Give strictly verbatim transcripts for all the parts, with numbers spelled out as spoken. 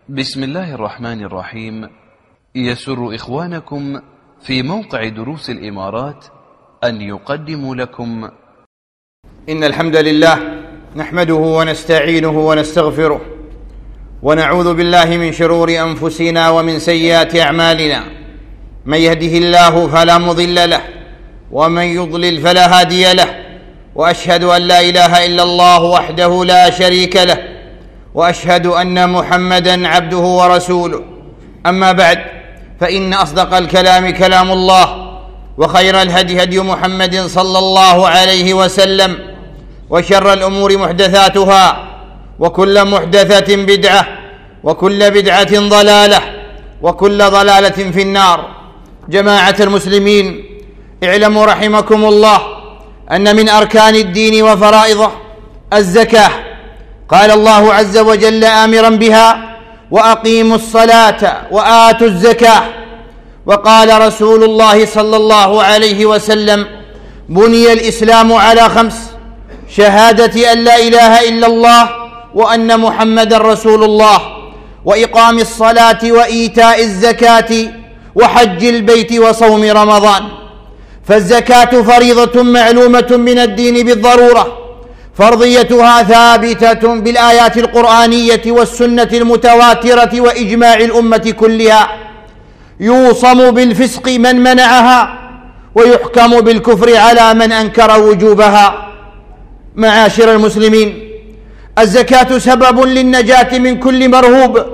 بسم الله الرحمن الرحيم. يسر إخوانكم في موقع دروس الإمارات أن يقدموا لكم إن الحمد لله نحمده ونستعينه ونستغفره ونعوذ بالله من شرور أنفسنا ومن سيئات أعمالنا. من يهده الله فلا مضل له ومن يضلل فلا هادي له، وأشهد أن لا إله إلا الله وحده لا شريك له، وأشهد أن محمدًا عبده ورسوله. أما بعد، فإن أصدق الكلام كلام الله، وخير الهدي هدي محمد صلى الله عليه وسلم، وشر الأمور محدثاتها، وكل محدثة بدعة، وكل بدعة ضلالة، وكل ضلالة في النار. جماعة المسلمين، اعلموا رحمكم الله أن من أركان الدين وفرائضه الزكاة. قال الله عز وجل آمرا بها: وأقيموا الصلاة وآتوا الزكاة. وقال رسول الله صلى الله عليه وسلم: بني الإسلام على خمس: شهادة أن لا إله إلا الله وأن محمدا رسول الله، وإقام الصلاة وإيتاء الزكاة وحج البيت وصوم رمضان. فالزكاة فريضة معلومة من الدين بالضرورة، فرضيتها ثابتة بالآيات القرآنية والسنة المتواترة وإجماع الأمة كلها. يوصم بالفسق من منعها، ويحكم بالكفر على من أنكر وجوبها. معاشر المسلمين، الزكاة سبب للنجاة من كل مرهوب،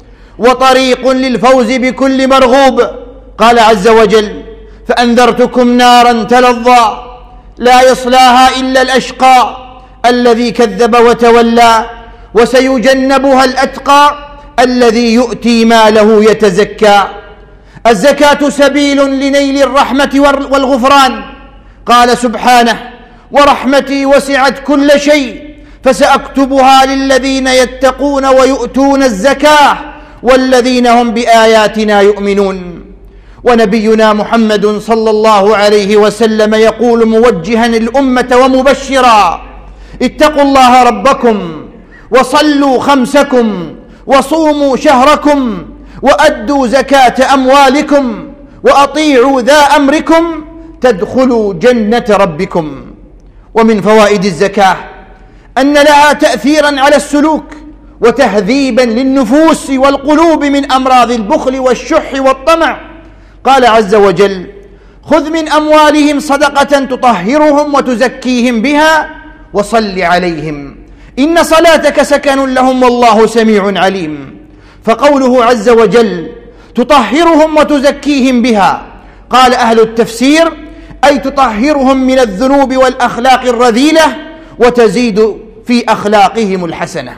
وطريق للفوز بكل مرغوب. قال عز وجل: فأنذرتكم نارا تلظى لا يصلاها إلا الأشقى الذي كذب وتولى، وسيجنبها الأتقى الذي يؤتي ماله يتزكى. الزكاة سبيل لنيل الرحمة والغفران. قال سبحانه: ورحمتي وسعت كل شيء فسأكتبها للذين يتقون ويؤتون الزكاة والذين هم بآياتنا يؤمنون. ونبينا محمد صلى الله عليه وسلم يقول موجها الأمة ومبشرا: اتقوا الله ربكم وصلوا خمسكم وصوموا شهركم وأدوا زكاة أموالكم وأطيعوا ذا أمركم تدخلوا جنة ربكم. ومن فوائد الزكاة أن لها تأثيرا على السلوك وتهذيبا للنفوس والقلوب من أمراض البخل والشح والطمع. قال عز وجل: خذ من أموالهم صدقة تطهرهم وتزكيهم بها وصل عليهم إن صلاتك سكن لهم والله سميع عليم. فقوله عز وجل تطهرهم وتزكيهم بها، قال أهل التفسير: أي تطهرهم من الذنوب والأخلاق الرذيلة وتزيد في أخلاقهم الحسنة.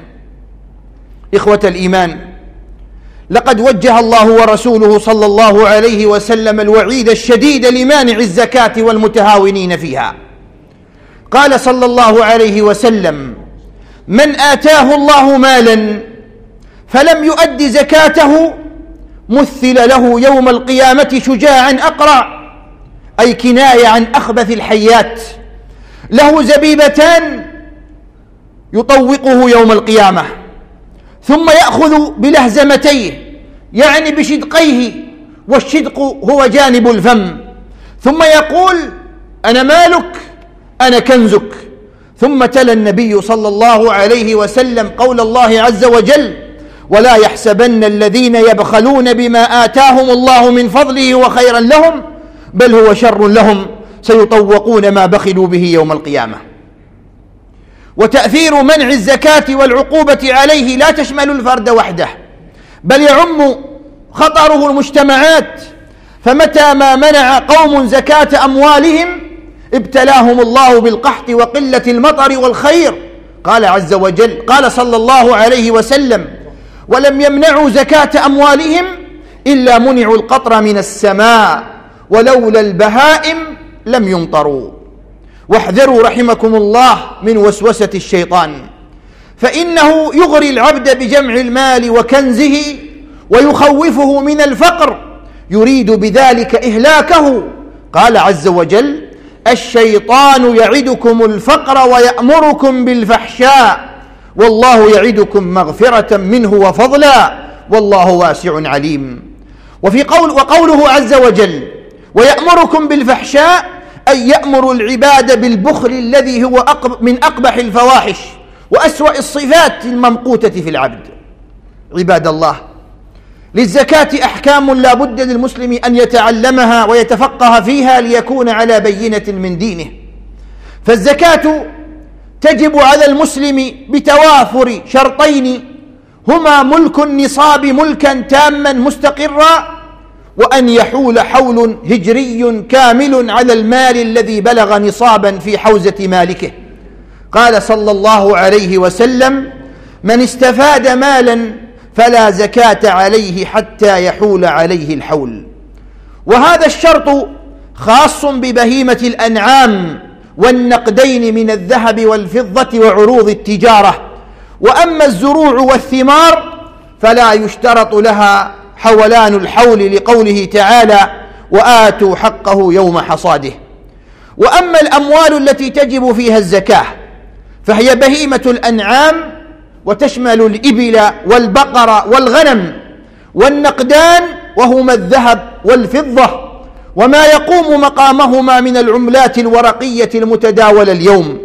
إخوة الإيمان، لقد وجه الله ورسوله صلى الله عليه وسلم الوعيد الشديد لمانع الزكاة والمتهاونين فيها. قال صلى الله عليه وسلم: من آتاه الله مالا فلم يؤد زكاته مثل له يوم القيامة شجاعا أقرع، أي كناية عن أخبث الحيات، له زبيبتان يطوقه يوم القيامة، ثم يأخذ بلهزمتيه، يعني بشدقيه، والشدق هو جانب الفم، ثم يقول: أنا مالك أنا كنزك. ثم تلا النبي صلى الله عليه وسلم قول الله عز وجل: ولا يحسبن الذين يبخلون بما آتاهم الله من فضله وخيرا لهم بل هو شر لهم سيطوقون ما بخلوا به يوم القيامة. وتأثير منع الزكاة والعقوبة عليه لا تشمل الفرد وحده، بل يعم خطره المجتمعات. فمتى ما منع قوم زكاة أموالهم ابتلاهم الله بالقحط وقلة المطر والخير. قال عز وجل، قال صلى الله عليه وسلم: ولم يمنعوا زكاة أموالهم إلا منعوا القطر من السماء ولولا البهائم لم يمطروا. واحذروا رحمكم الله من وسوسة الشيطان، فإنه يغري العبد بجمع المال وكنزه ويخوفه من الفقر، يريد بذلك إهلاكه. قال عز وجل: الشيطان يعدكم الفقر ويأمركم بالفحشاء والله يعدكم مغفرة منه وفضلا والله واسع عليم. وفي قول وقوله عز وجل ويأمركم بالفحشاء أي يأمر العباد بالبخل الذي هو من أقبح الفواحش وأسوأ الصفات الممقوتة في العبد. عباد الله، للزكاة أحكام لا بد للمسلم أن يتعلمها ويتفقه فيها ليكون على بينة من دينه. فالزكاة تجب على المسلم بتوافر شرطين هما ملك النصاب ملكا تاما مستقرا، وأن يحول حول هجري كامل على المال الذي بلغ نصابا في حوزة مالكه. قال صلى الله عليه وسلم: من استفاد مالا فلا زكاة عليه حتى يحول عليه الحول. وهذا الشرط خاص ببهيمة الأنعام والنقدين من الذهب والفضة وعروض التجارة. وأما الزروع والثمار فلا يشترط لها حولان الحول لقوله تعالى: وآتوا حقه يوم حصاده. وأما الأموال التي تجب فيها الزكاة فهي بهيمة الأنعام، وتشمل الإبل والبقر والغنم، والنقدان وهما الذهب والفضة وما يقوم مقامهما من العملات الورقية المتداولة اليوم.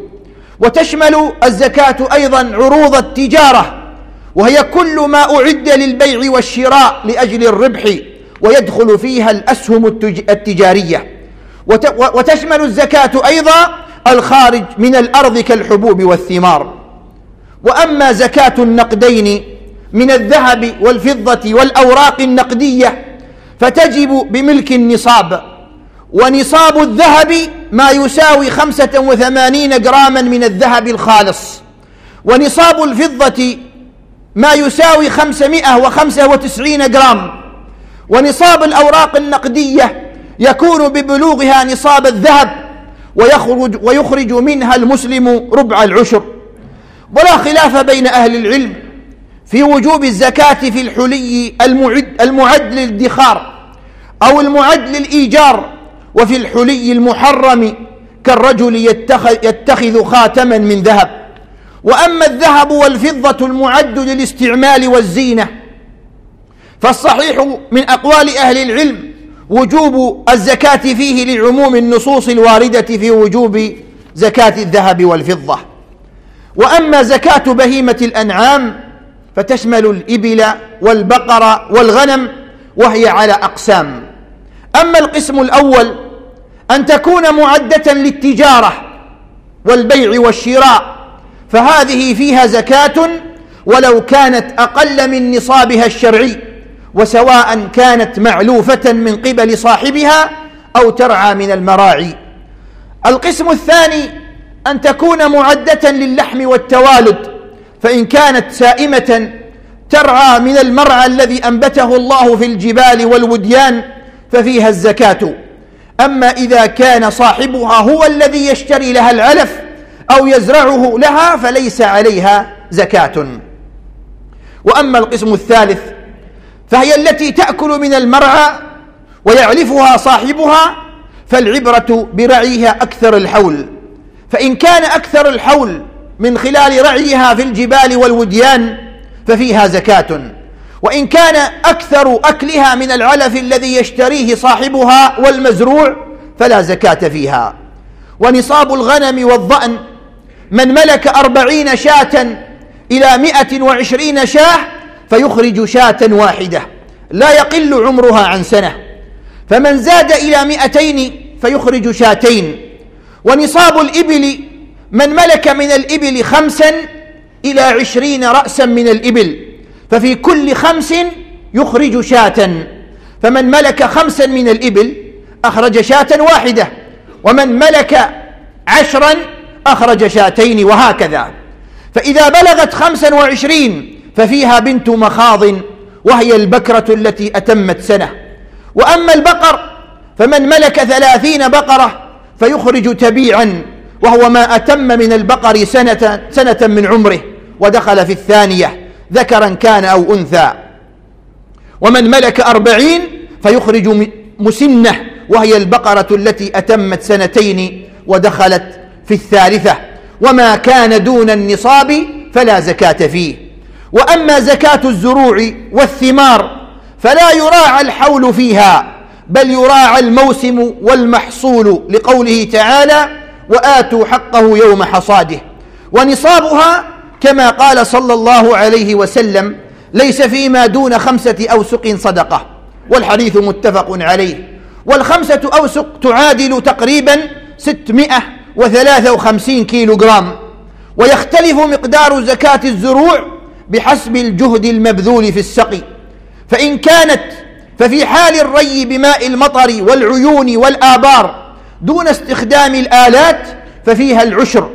وتشمل الزكاة أيضا عروض التجارة، وهي كل ما أعد للبيع والشراء لأجل الربح، ويدخل فيها الأسهم التجارية. وتشمل الزكاة أيضا الخارج من الأرض كالحبوب والثمار. وأما زكاة النقدين من الذهب والفضة والأوراق النقدية فتجب بملك النصاب، ونصاب الذهب ما يساوي خمسة وثمانين جراما من الذهب الخالص، ونصاب الفضة ما يساوي خمسمائة وخمسة وتسعين جرام، ونصاب الأوراق النقدية يكون ببلوغها نصاب الذهب، ويخرج, ويخرج منها المسلم ربع العشر. ولا خلاف بين أهل العلم في وجوب الزكاة في الحلي المعد, المعد للادخار أو المعد للإيجار، وفي الحلي المحرم كالرجل يتخذ, يتخذ خاتما من ذهب. وأما الذهب والفضة المعد للاستعمال والزينة فالصحيح من أقوال أهل العلم وجوب الزكاة فيه لعموم النصوص الواردة في وجوب زكاة الذهب والفضة. وأما زكاة بهيمة الأنعام فتشمل الإبل والبقر والغنم، وهي على أقسام. أما القسم الأول أن تكون معدة للتجارة والبيع والشراء فهذه فيها زكاة ولو كانت أقل من نصابها الشرعي، وسواء كانت معلوفة من قبل صاحبها أو ترعى من المراعي. القسم الثاني أن تكون معدة للحم والتوالد، فإن كانت سائمة ترعى من المرعى الذي أنبته الله في الجبال والوديان ففيها الزكاة. أما إذا كان صاحبها هو الذي يشتري لها العلف أو يزرعه لها فليس عليها زكاة. وأما القسم الثالث فهي التي تأكل من المرعى ويعلفها صاحبها، فالعبرة برعيها أكثر الحول، فإن كان أكثر الحول من خلال رعيها في الجبال والوديان ففيها زكاة، وإن كان أكثر أكلها من العلف الذي يشتريه صاحبها والمزروع فلا زكاة فيها. ونصاب الغنم والضأن من ملك أربعين شاة إلى مئة وعشرين شاة فيخرج شاة واحدة لا يقل عمرها عن سنة، فمن زاد إلى مئتين فيخرج شاتين. ونصاب الإبل من ملك من الإبل خمسا إلى عشرين رأسا من الإبل ففي كل خمس يخرج شاة، فمن ملك خمسا من الإبل أخرج شاة واحدة، ومن ملك عشرا أخرج شاتين، وهكذا. فإذا بلغت خمسا وعشرين ففيها بنت مخاض وهي البكرة التي أتمت سنة. وأما البقر فمن ملك ثلاثين بقرة فيخرج تبيعا، وهو ما أتم من البقر سنة, سنة من عمره ودخل في الثانية ذكرا كان أو أنثى. ومن ملك أربعين فيخرج مسنة وهي البقرة التي أتمت سنتين ودخلت في الثالثة. وما كان دون النصاب فلا زكاة فيه. وأما زكاة الزروع والثمار فلا يراعى الحول فيها، بل يراعى الموسم والمحصول، لقوله تعالى: وآتوا حقه يوم حصاده. ونصابها كما قال صلى الله عليه وسلم: ليس فيما دون خمسة أوسق صدقة، والحديث متفق عليه. والخمسة أوسق تعادل تقريبا ستمائة وثلاثة وخمسين كيلو جرام. ويختلف مقدار زكاة الزروع بحسب الجهد المبذول في السقي، فإن كانت ففي حال الري بماء المطر والعيون والآبار دون استخدام الآلات ففيها العشر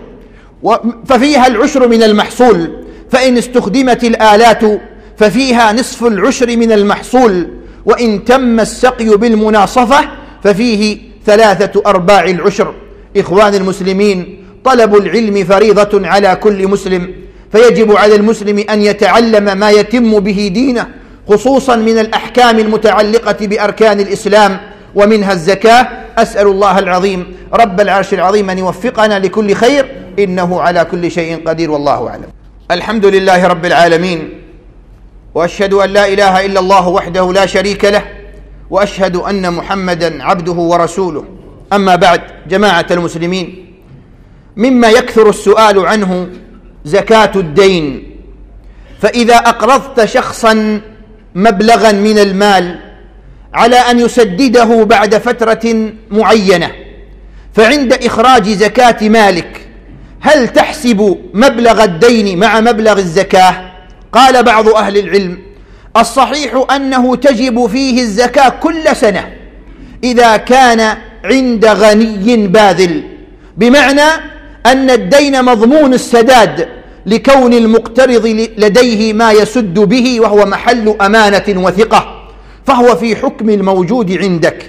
ففيها العشر من المحصول، فإن استخدمت الآلات ففيها نصف العشر من المحصول، وإن تم السقي بالمناصفة ففيه ثلاثة أرباع العشر. إخوان المسلمين، طلب العلم فريضة على كل مسلم، فيجب على المسلم أن يتعلم ما يتم به دينه، خصوصا من الأحكام المتعلقة بأركان الإسلام ومنها الزكاة. أسأل الله العظيم رب العرش العظيم أن يوفقنا لكل خير، إنه على كل شيء قدير، والله أعلم. الحمد لله رب العالمين، وأشهد أن لا إله إلا الله وحده لا شريك له، وأشهد أن محمدا عبده ورسوله. أما بعد، جماعة المسلمين، مما يكثر السؤال عنه زكاة الدين. فإذا أقرضت شخصا مبلغا من المال على أن يسدده بعد فترة معينة، فعند إخراج زكاة مالك هل تحسب مبلغ الدين مع مبلغ الزكاة؟ قال بعض أهل العلم: الصحيح أنه تجب فيه الزكاة كل سنة إذا كان عند غني باذل، بمعنى أن الدين مضمون السداد لكون المقترض لديه ما يسد به، وهو محل أمانة وثقة، فهو في حكم الموجود عندك.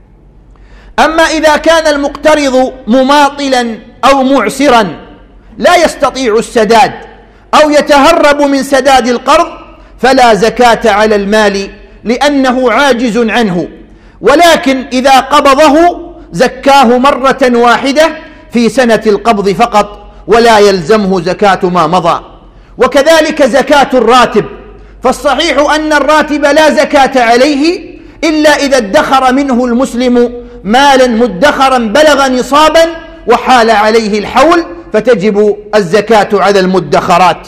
أما إذا كان المقترض مماطلا أو معسرا لا يستطيع السداد أو يتهرب من سداد القرض فلا زكاة على المال لأنه عاجز عنه، ولكن إذا قبضه زكاه مرة واحدة في سنة القبض فقط، ولا يلزمه زكاة ما مضى. وكذلك زكاة الراتب، فالصحيح أن الراتب لا زكاة عليه إلا إذا ادخر منه المسلم مالا مدخرا بلغ نصابا وحال عليه الحول، فتجب الزكاة على المدخرات.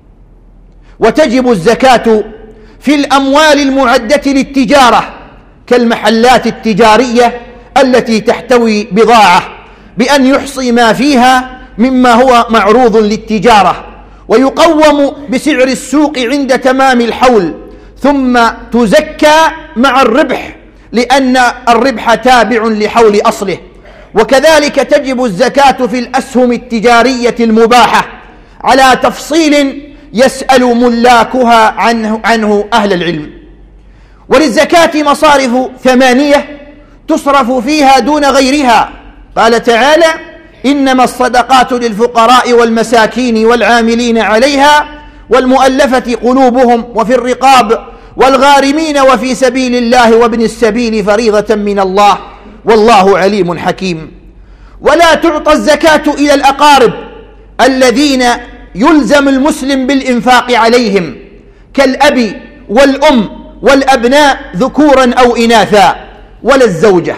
وتجب الزكاة في الأموال المعدة للتجارة كالمحلات التجارية التي تحتوي بضاعة، بأن يحصي ما فيها مما هو معروض للتجارة، ويقوم بسعر السوق عند تمام الحول، ثم تزكى مع الربح لأن الربح تابع لحول أصله. وكذلك تجب الزكاة في الأسهم التجارية المباحة على تفصيل يسأل ملاكها عنه, عنه أهل العلم. وللزكاة مصارف ثمانية تصرف فيها دون غيرها. قال تعالى: إنما الصدقات للفقراء والمساكين والعاملين عليها والمؤلفة قلوبهم وفي الرقاب والغارمين وفي سبيل الله وابن السبيل فريضة من الله والله عليم حكيم. ولا تعطى الزكاة إلى الأقارب الذين يلزم المسلم بالإنفاق عليهم كالأب والأم والأبناء ذكورا أو إناثا، ولا الزوجة.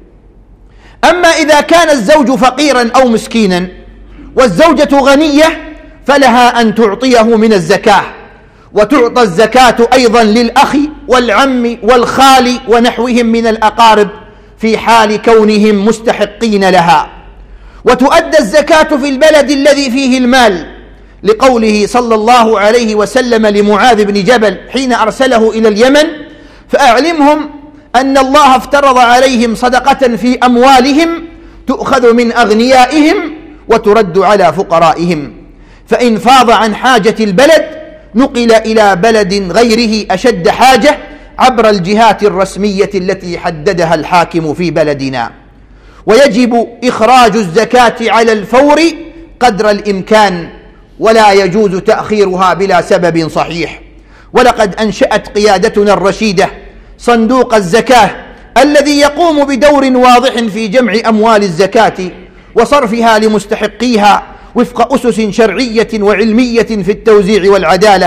أما إذا كان الزوج فقيرا أو مسكينا والزوجة غنية فلها أن تعطيه من الزكاة. وتعطى الزكاة أيضا للأخ والعم والخال ونحوهم من الأقارب في حال كونهم مستحقين لها. وتؤدى الزكاة في البلد الذي فيه المال، لقوله صلى الله عليه وسلم لمعاذ بن جبل حين أرسله إلى اليمن: فأعلمهم أن الله افترض عليهم صدقة في أموالهم تؤخذ من أغنيائهم وترد على فقرائهم، فإن فاض عن حاجة البلد نقل إلى بلد غيره أشد حاجة عبر الجهات الرسمية التي حددها الحاكم في بلدنا. ويجب إخراج الزكاة على الفور قدر الإمكان، ولا يجوز تأخيرها بلا سبب صحيح. ولقد أنشأت قيادتنا الرشيدة صندوق الزكاة الذي يقوم بدور واضح في جمع أموال الزكاة وصرفها لمستحقيها وفق أسس شرعية وعلمية في التوزيع والعدالة،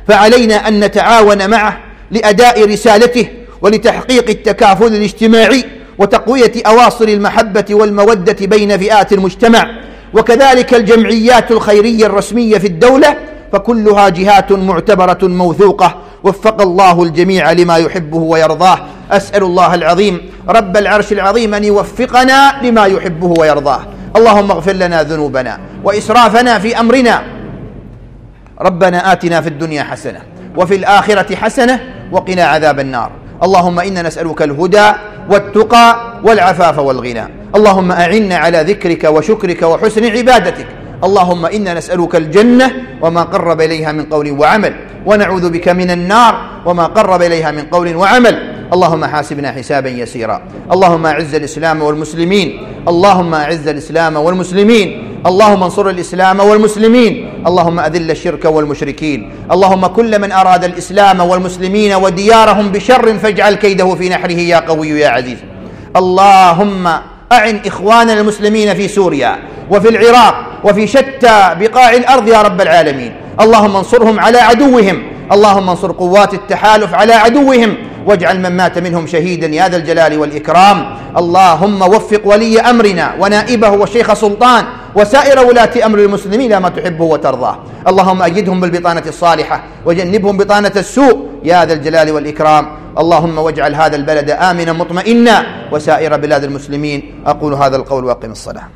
فعلينا أن نتعاون معه لأداء رسالته ولتحقيق التكافل الاجتماعي وتقوية أواصر المحبة والمودة بين فئات المجتمع، وكذلك الجمعيات الخيرية الرسمية في الدولة، فكلها جهات معتبرة موثوقة. وفق الله الجميع لما يحبه ويرضاه. أسأل الله العظيم رب العرش العظيم أن يوفقنا لما يحبه ويرضاه. اللهم اغفر لنا ذنوبنا وإسرافنا في أمرنا. ربنا آتنا في الدنيا حسنة وفي الآخرة حسنة وقنا عذاب النار. اللهم إنا نسألك الهدى والتقى والعفاف والغنى. اللهم أعنا على ذكرك وشكرك وحسن عبادتك. اللهم إنا نسألك الجنة وما قرب إليها من قول وعمل، ونعوذ بك من النار وما قرب إليها من قول وعمل. اللهم حاسبنا حسابا يسيرا. اللهم أعز الإسلام والمسلمين. اللهم أعز الإسلام والمسلمين. اللهم انصر الإسلام والمسلمين. اللهم أذل الشرك والمشركين. اللهم كل من أراد الإسلام والمسلمين وديارهم بشر فاجعل كيده في نحره يا قوي يا عزيز. اللهم أعن إخواننا المسلمين في سوريا وفي العراق وفي شتى بقاع الأرض يا رب العالمين. اللهم انصرهم على عدوهم. اللهم انصر قوات التحالف على عدوهم، واجعل من مات منهم شهيدا يا ذا الجلال والإكرام. اللهم وفق ولي أمرنا ونائبه والشيخ سلطان وسائر ولاة أمر المسلمين لما تحبه وترضاه. اللهم أيدهم بالبطانة الصالحة وجنبهم بطانة السوء يا ذا الجلال والإكرام. اللهم واجعل هذا البلد آمنا مطمئنا وسائر بلاد المسلمين. أقول هذا القول وأقم الصلاة.